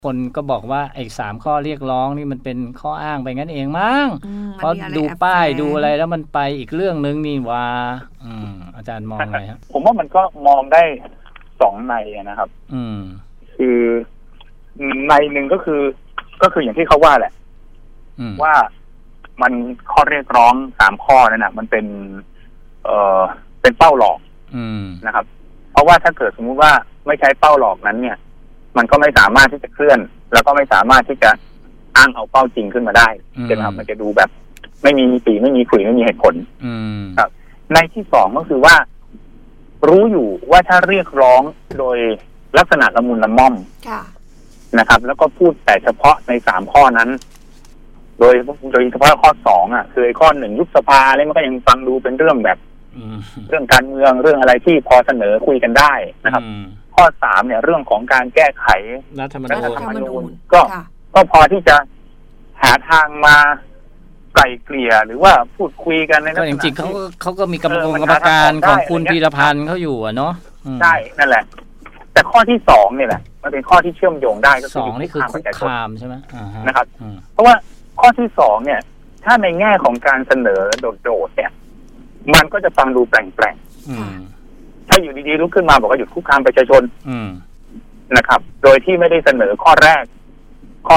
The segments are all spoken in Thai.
คนก็บอกว่าไอ้3ข้อเรียกร้องนี่มันเป็นข้ออ้างไปงั้นเองมั้งเพราะดูป้ายดูอะไรแล้วมันไปอีกเรื่องนึงนี่ว่าอาจารย์มองไงครับผมว่ามันก็มองได้2ในนะครับคือในหนึ่งก็คืออย่างที่เขาว่าแหละว่ามันข้อเรียกร้อง3ข้อนั่นน่ะมันเป็นเป้าหลอกนะครับเพราะว่าถ้าเกิดสมมุติว่าไม่ใช้เป้าหลอกนั้นเนี่ยมันก็ไม่สามารถที่จะเคลื่อนแล้วก็ไม่สามารถที่จะอ้างเอาเป้าจริงขึ้นมาได้ใช่ไหมครับมันจะดูแบบไม่มีมิติไม่มีขุยไม่มีเหตุผลครับในที่2ก็คือว่ารู้อยู่ว่าถ้าเรียกร้องโดยลักษณะละมุนละม่อมนะครับแล้วก็พูดแต่เฉพาะใน3ข้อนั้นโดยเฉพาะข้อ2อ่ะคือข้อ1ยุบสภาอะไรมันก็ยังฟังดูเป็นเรื่องแบบเรื่องการเมืองเรื่องอะไรที่พอเสนอคุยกันได้นะครับข้อ3เนี่ยเรื่องของการแก้ไขรัฐธรรมนูญก็พอที่จะหาทางมาไกล่เกลี่ยหรือว่าพูดคุยกันในก็จริงๆเขาก็มีกรรมการของคุณพีรพันธ์เขาอยู่เนาะใช่นั่นแหละแต่ข้อที่2เนี่ยแหละมันเป็นข้อที่เชื่อมโยงได้ก็คือ 2นี่คือคุกคามใช่ไหมนะครับเพราะว่าข้อที่2เนี่ยถ้าในแง่ของการเสนอโดดๆเนี่ยมันก็จะฟังดูแปลกๆถ้าอยู่ดีๆลุกขึ้นมาบอกว่าหยุดคุกคามประชาชนนะครับโดยที่ไม่ได้เสนอข้อแรกข้อ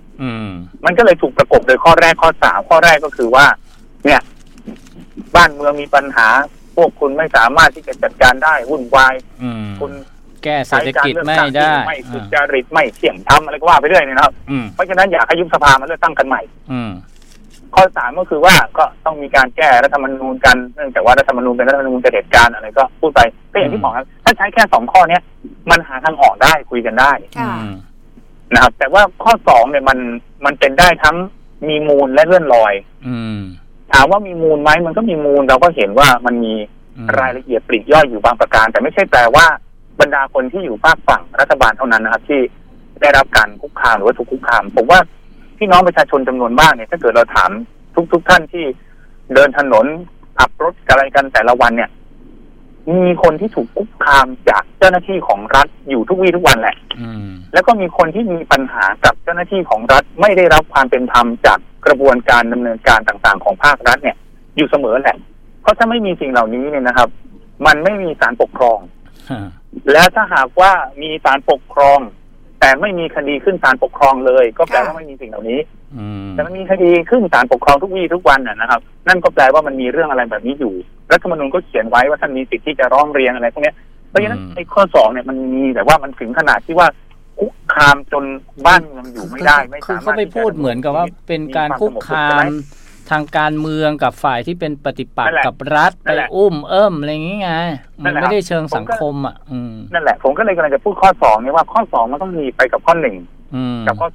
3มันก็เลยถูกประกบโดยข้อแรกข้อ3ข้อแรกก็คือว่าเนี่ยบ้านเมืองมีปัญหาพวกคุณไม่สามารถที่จะจัดการได้วุ่นวายคุณแก้เศรษฐกิจไม่ได้ไม่สุจริตไม่เที่ยงธรรมอะไรก็ว่าไปเรื่อยนะครับเพราะฉะนั้นอยากให้ยุบสภามาเลือกตั้งกันใหม่ข้อ3ก็คือว่าก็ต้องมีการแก้รัฐธรรมนูญกันเนื่องจากว่ารัฐธรรมนูญเป็นรัฐธรรมนูญเผด็จการอะไรก็พูดไปก็อย่างที่บอกครับถ้าใช้แค่2ข้อนี้มันหาทางออกได้คุยกันได้นะครับแต่ว่าข้อ2เนี่ยมันเป็นได้ทั้งมีมูลและเลื่อนลอยถามว่ามีมูลไหมมันก็มีมูลเราก็เห็นว่ามันมีรายละเอียดปลีกย่อยอยู่บางประการแต่ไม่ใช่แปลว่าบรรดาคนที่อยู่ภาคฝั่งรัฐบาลเท่านั้นนะครับที่ได้รับการคุกคามหรือว่าถูกคุกคามผมว่าพี่น้องประชาชนจำนวนมากเนี่ยถ้าเกิดเราถามทุกท่านที่เดินถนนขับรถอะไรกันแต่ละวันเนี่ยมีคนที่ถูกคุกคามจากเจ้าหน้าที่ของรัฐอยู่ทุกวี่ทุกวันแหละแล้วก็มีคนที่มีปัญหากับเจ้าหน้าที่ของรัฐไม่ได้รับความเป็นธรรมจากกระบวนการดำเนินการต่างๆของภาครัฐเนี่ยอยู่เสมอแหละเพราะถ้าไม่มีสิ่งเหล่านี้เนี่ยนะครับมันไม่มีศาลปกครองและถ้าหากว่ามีศาลปกครองแต่ไม่มีคดีขึ้นศาลปกครองเลยก็แปลว่าไม่มีสิ่งเหล่านี้แต่มันมีคดีขึ้นศาลปกครองทุกวี่ทุกวันนะครับนั่นก็แปลว่ามันมีเรื่องอะไรแบบนี้อยู่รัฐธรรมนูญก็เขียนไว้ว่าท่านมีสิทธิ์ที่จะร้องเรียนอะไรพวกนี้เพราะฉะนั้นไอ้ข้อ2เนี่ยมันมีแต่ว่ามันถึงขนาดที่ว่าคุกคามจนบ้านเมืองอยู่ไม่ได้ไม่สามารถคือเขาไปพูดเหมือนกับว่าเป็นการคุกคามทางการเมืองกับฝ่ายที่เป็นปฏิปักษ์กับรัฐไปอะไรอย่างงี้ไงมันไม่ได้เชิงสังคมนั่นแหละผมก็เลยกำลังจะพูดข้อ2เนี่ยว่าข้อ2มันต้องมีไปกับข้อ1กับข้อ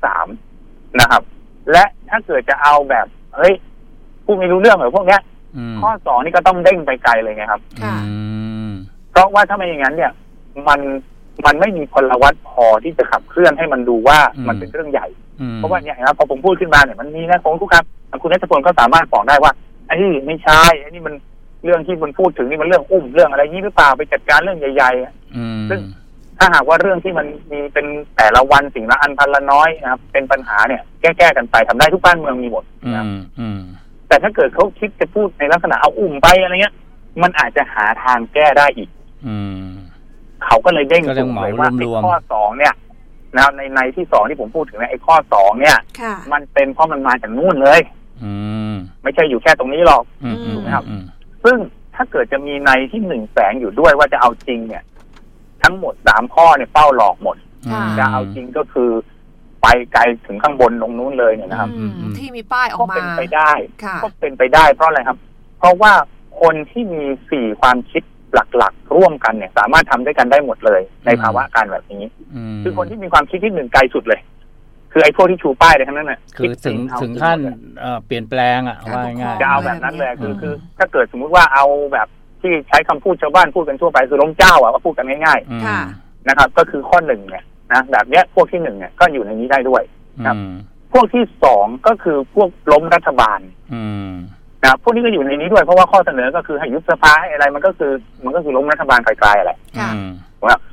3นะครับและถ้าเกิดจะเอาแบบเฮ้ยผู้ไม่รู้เรื่องเหรอพวกเนี้ยข้อ2นี่ก็ต้องเด้งไปไกลเลยไงครับเพราะว่าถ้าไม่อย่างนั้นเนี่ยมันไม่มีพลวัตพอที่จะขับเคลื่อนให้มันดูว่ามันเป็นเรื่องใหญ่เพราะว่าเนี่ยครับพอผมพูดขึ้นมาเนี่ยมันมีนะผมทุกครับคุณนัทพลก็สามารถบอกได้ว่าไอ้นี่ไม่ใช่ไอ้นี่มันเรื่องที่มันพูดถึงนี่มันเรื่องเรื่องอะไรนี้หรือเปล่าไปจัดการเรื่องใหญ่ๆซึ่งถ้าหากว่าเรื่องที่มันมีเป็นแต่ละวันสิ่งละอันพันละน้อยนะครับเป็นปัญหาเนี่ยแก้กันไปทำได้ทุกบ้านเมืองมีหมดนะครับแต่ถ้าเกิดเขาคิดจะพูดในลักษณะเอาไปอะไรเงี้ยมันอาจจะหาทางแก้ได้อีกเขาก็เลยเด้งสูงเลยว่าข้อ2เนี่ยนะครับในที่2ที่ผมพูดถึงไอ้ข้อ2เนี่ยมันเป็นเพราะมันมาจากนู่นเลยไม่ใช่อยู่แค่ตรงนี้หรอกถูกไหมครับซึ่งถ้าเกิดจะมีในที่1แฝงอยู่ด้วยว่าจะเอาจริงเนี่ยทั้งหมด3ข้อเนี่ยเป้าหลอกหมดจะเอาจริงก็คือไปไกลถึงข้างบนตรงนู้นเลยเนี่ยนะครับที่มีป้ายออกมาก็เป็นไปได้ก็เป็นไปได้เพราะอะไรครับเพราะว่าคนที่มี4ความคิดหลักๆร่วมกันเนี่ยสามารถทำด้วยกันได้หมดเลยในภาวะการแบบนี้คือคนที่มีความคิดที่1ไกลสุดเลยคือไอ้พวกที่ชูป้ายอะไรทั้งนั้นน่ะคือถึงขั้นเปลี่ยนแปลงว่าง่ายจะเอาแบบนั้นเลยคือถ้าเกิดสมมุติว่าเอาแบบที่ใช้คำพูดชาวบ้านพูดกันทั่วไปคือล้มเจ้าก็พูดกันง่ายๆนะครับก็คือข้อ1เนี่ยนะแบบเนี้ยพวกที่1เนี่ยก็อยู่ในนี้ได้ด้วยครับพวกที่2ก็คือพวกล้มรัฐบาลนะพวกนี้ก็อยู่ในนี้ด้วยเพราะว่าข้อเสนอก็คือให้ยุบสภาอะไรมันก็คือล้มรัฐบาลไกลๆอะไรว่า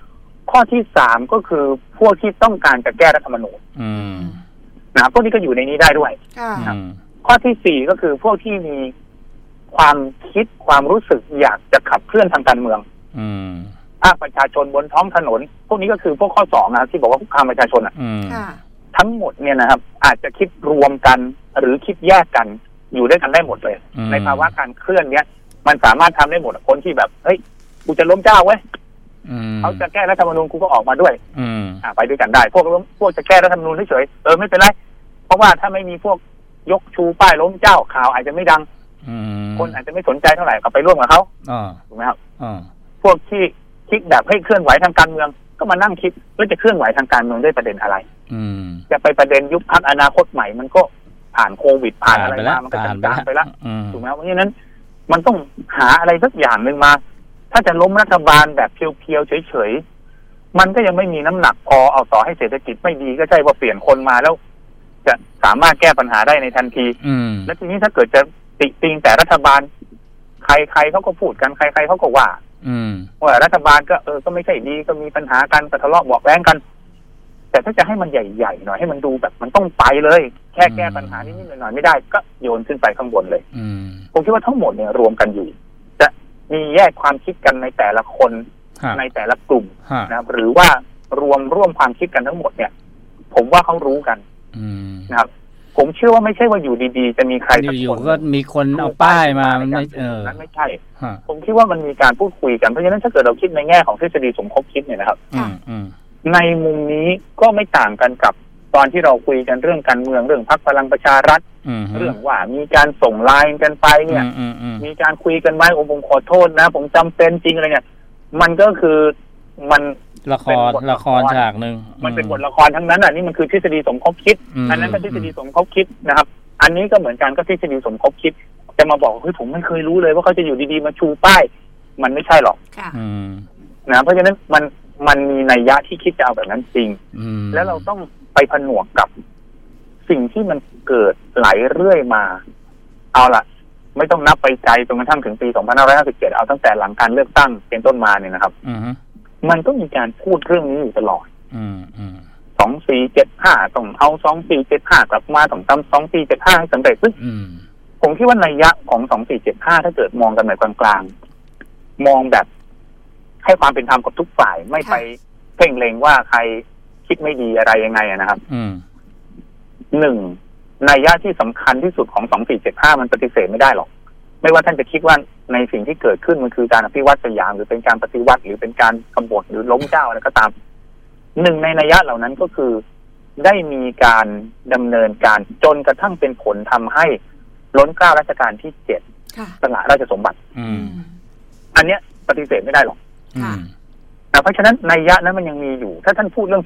ข้อที่3ก็คือพวกที่ต้องการจะแก้รัฐธรรมนูญนะพวกนี้ก็อยู่ในนี้ได้ด้วยข้อที่4ก็คือพวกที่มีความคิดความรู้สึกอยากจะขับเคลื่อนทางการเมืองภาคประชาชนบนท้องถนนพวกนี้ก็คือพวกข้อ2นะที่บอกว่าคุกคามประชาชนทั้งหมดเนี่ยนะครับอาจจะคิดรวมกันหรือคิดแยกกันอยู่ด้วยกันได้หมดเลยในภาวะการเคลื่อนเนี้ยมันสามารถทำได้หมดคนที่แบบเฮ้ยกูจะล้มเจ้าเว้ยเขาจะแก้รัฐธรรมนูญกูก็ออกมาด้วยไปด้วยกันได้พวกจะแก้รัฐธรรมนูญเฉยไม่เป็นไรเพราะว่าถ้าไม่มีพวกยกชูป้ายล้มเจ้าข่าวอาจจะไม่ดังคนอาจจะไม่สนใจเท่าไหร่ก็ไปร่วมกับเขาถูกไหมครับพวกที่คิดแบบให้เคลื่อนไหวทางการเมืองก็มานั่งคิดว่าจะเคลื่อนไหวทางการเมืองด้วยประเด็นอะไรจะไปประเด็นยุบพรรคอนาคตใหม่มันก็ผ่านโควิดผ่านอะไรมามันก็จางไปแล้วถูกไหมเพราะฉะนั้นมันต้องหาอะไรสักอย่างหนึ่งมาถ้าจะล้มรัฐบาลแบบเพียวๆเฉยๆมันก็ยังไม่มีน้ำหนักพอเอาต่อให้เศรษฐกิจไม่ดีก็ใช่ว่าเปลี่ยนคนมาแล้วจะสามารถแก้ปัญหาได้ในทันทีแล้วทีนี้ถ้าเกิดจะติติงแต่รัฐบาลใครเขาก็พูดกันใครเขาก็ว่ารัฐบาลก็ไม่ใช่ดีก็มีปัญหากันทะเลาะเบาะแว้งกันแต่ถ้าจะให้มันใหญ่ๆหน่อยให้มันดูแบบมันต้องไปเลยแค่แก้ปัญหานิดๆหน่อยๆไม่ได้ก็โยนขึ้นไปข้างบนเลยผมคิดว่าทั้งหมดเนี่ยรวมกันอยู่จะมีแยกความคิดกันในแต่ละคนในแต่ละกลุ่มนะครับหรือว่ารวมร่วมความคิดกันทั้งหมดเนี่ยผมว่าเขารู้กันนะครับผมเชื่อว่าไม่ใช่ว่าอยู่ดีๆจะมีใครสักคนก็มีคนเอาป้ายมานั้นไม่ใช่ผมคิดว่ามันมีการพูดคุยกันเพราะฉะนั้นถ้าเกิดเราคิดในแง่ของทฤษฎีสมคบคิดเนี่ยนะครับในมุมนี้ก็ไม่ต่างกันกับตอนที่เราคุยกันเรื่องการเมืองเรื่องพรรคพลังประชารัฐเรื่องว่ามีการส่งไลน์กันไปเนี่ยมีการคุยกันไหมผมขอโทษนะผมจำเป็นจริงอะไรเนี่ยมันก็คือมันละครฉากนึงมันเป็นบทละครทั้งนั้นนี่มันคือทฤษฎีสมคบคิดอันนั้นเป็นทฤษฎีสมคบคิดนะครับอันนี้ก็เหมือนกันก็ทฤษฎีสมคบคิดจะมาบอกว่าผมไม่เคยรู้เลยว่าเขาจะอยู่ดีๆมาชูป้ายมันไม่ใช่หรอกนะเพราะฉะนั้นมันมีนัยยะที่คิดจะเอาแบบนั้นจริงแล้วเราต้องไปผนวกกับสิ่งที่มันเกิดไหลเรื่อยมาเอาล่ะไม่ต้องนับไปไกลจนกระทั่งถึงปี2557เอาตั้งแต่หลังการเลือกตั้งเป็นต้นมาเนี่ยนะครับมันก็มีการพูดเรื่องนี้อยู่ตลอด2475ต้องเอา2475กลับมาต้องทำ2475ให้สำเร็จซึ่งผมคิดว่านัยยะของ2475ถ้าเกิดมองกันแบบกลางๆมองแบบให้ความเป็นธรรมกับทุกฝ่ายไม่ไปเพ่งเล็งว่าใครคิดไม่ดีอะไรยังไงนะครับ1นัยยะที่สำคัญที่สุดของ2475มันปฏิเสธไม่ได้หรอกไม่ว่าท่านจะคิดว่าในสิ่งที่เกิดขึ้นมันคือการอภิวัตสยามหรือเป็นการปฏิวัติหรือเป็นการกบฏหรือล้มเจ้าอะไรก็ตามหนึ่งในนัยยะเหล่านั้นก็คือได้มีการดำเนินการจนกระทั่งเป็นผลทำให้ล้นเกล้ารัชกาลที่7สละราชสมบัติอันเนี้ยปฏิเสธไม่ได้หรอกเพราะฉะนั้นนัยยะนั้นมันยังมีอยู่ถ้าท่านพูดเรื่อง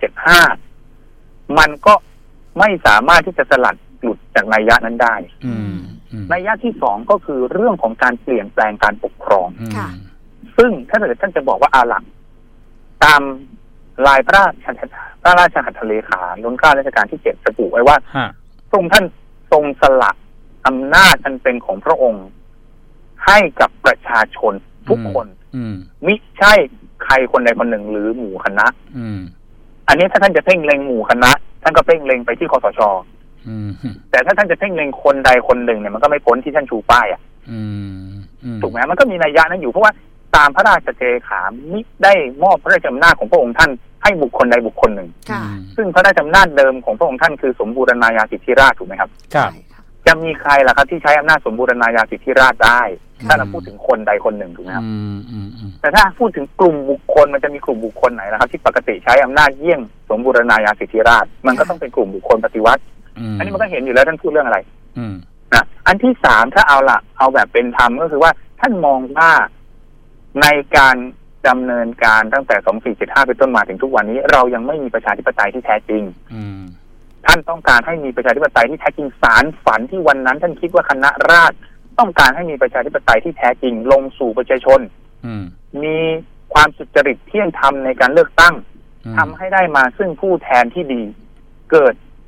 2475มันก็ไม่สามารถที่จะสลัดหลุดจากนัยยะนั้นได้นัยยะที่2ก็คือเรื่องของการเปลี่ยนแปลงการปกครองซึ่งถ้าเกิดท่านจะบอกว่าอาหลักตามลายพระราชหัตถเลขาล้นเกล้ารัชกาลที่7ระบุไว้ว่าทรงท่านทรงสละอำนาจอันเป็นของพระองค์ให้กับประชาชนทุกคนมิใช่ใครคนใดคนหนึ่งหรือหมู่คณะอันนี้ถ้าท่านจะเพ่งเล็งหมู่คณะท่านก็เพ่งเล็งไปที่คสช.แต่ถ้าท่านจะเพ่งเล็งคนใดคนหนึ่งเนี่ยมันก็ไม่พ้นที่ท่านชูป้ายถูกไหมมันก็มีนัยยะนั้นอยู่เพราะว่าตามพระราชเจขามิได้มอบพระราชอำนาจของพระองค์ท่านให้บุคคลใดบุคคลหนึ่งซึ่งพระราชอำนาจเดิมของพระองค์ท่านคือสมบูรณาญาสิทธิราชย์ถูกไหมครับจะมีใครล่ะครับที่ใช้อำนาจสมบูรณาญาสิทธิราชย์ได้ถ้าเราพูดถึงคนใดคนหนึ่งถูกไหมครับแต่ถ้าพูดถึงกลุ่มบุคคลมันจะมีกลุ่มบุคคลไหนล่ะครับที่ปกติใช้อำนาจเยี่ยงสมบูรณาญาสิทธิราชย์มันก็ต้องเป็นกลุ่มบุคคลปฏิวัติอันนี้มันก็เห็นอยู่แล้วท่านพูดเรื่องอะไรนะอันที่3ถ้าเอาแบบเป็นธรรมก็คือว่าท่านมองว่าในการดำเนินการตั้งแต่2475เป็นต้นมาถึงทุกวันนี้เรายังไม่มีประชาธิปไตยที่แท้จริงท่านต้องการให้มีประชาธิปไตยที่แท้จริงสารฝันที่วันนั้นท่านคิดว่าคณะราษฎรต้องการให้มีประชาธิปไตยที่แท้จริงลงสู่ประชาชนมีความสุจริตเที่ยงธรรมในการเลือกตั้งทำให้ได้มาซึ่งผู้แทนที่ดีเกิด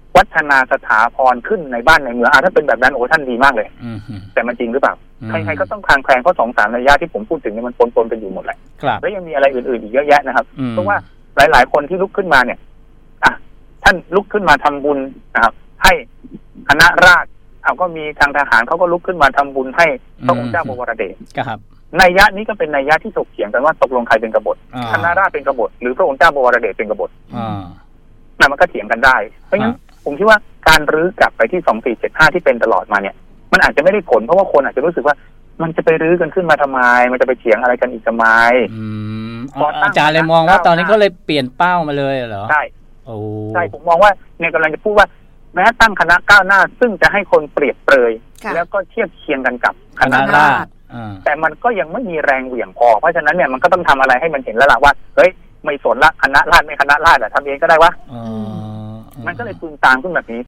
วัฒนาสถาพรขึ้นในบ้านในเมืองถ้าเป็นแบบนั้นโอ้ท่านดีมากเลยแต่มันจริงหรือเปล่าใครๆก็ต้องคลางแคลงเพราะ2-3นัยยะที่ผมพูดถึงนี่มันปนๆกันอยู่หมดแหละแล้วยังมีอะไรอื่นๆอีกเยอะแยะนะครับเพราะว่าหลายๆคนที่ลุกขึ้นมาเนี่ยท่านลุกขึ้นมาทำบุญนะครับให้คณะราษฎรก็มีทางทหารเขาก็ลุกขึ้นมาทำบุญให้พระองค์เจ้าบวรเดชนัยยะนี้ก็เป็นนัยยะที่ถกเถียงกันว่าตกลงใครเป็นกบฏคณะราษฎรเป็นกบฏหรือพระองค์เจ้าบวรเดชเป็นกบฏนั่นมันก็เถียงกันได้เพราะงั้นผมคิดว่าการรื้อกลับไปที่2475ที่เป็นตลอดมาเนี่ยมันอาจจะไม่ได้ผลเพราะว่าคนอาจจะรู้สึกว่ามันจะไปรื้อกันขึ้นมาทำไมมันจะไปเถียงอะไรกันอีกทำไมอาจารย์เลยมองว่าตอนนี้ก็เลยเปลี่ยนเป้ามาเลยเหรอใช่ใช่ผมมองว่าเนี่ยกำลังจะพูดว่าแม้ตั้งคณะก้าวหน้าซึ่งจะให้คนเปรียบเปรยแล้วก็เทียบเคียงกันกับคณะราษฎรแต่มันก็ยังไม่มีแรงเหวี่ยงพอเพราะฉะนั้นเนี่ยมันก็ต้องทำอะไรให้มันเห็นแล้วล่ะว่าเฮ้ยไม่สนละคณะราษฎรไม่คณะราษฎรทำเองก็ได้วะมันก็เลยตูมตามขึ้นแบบนี้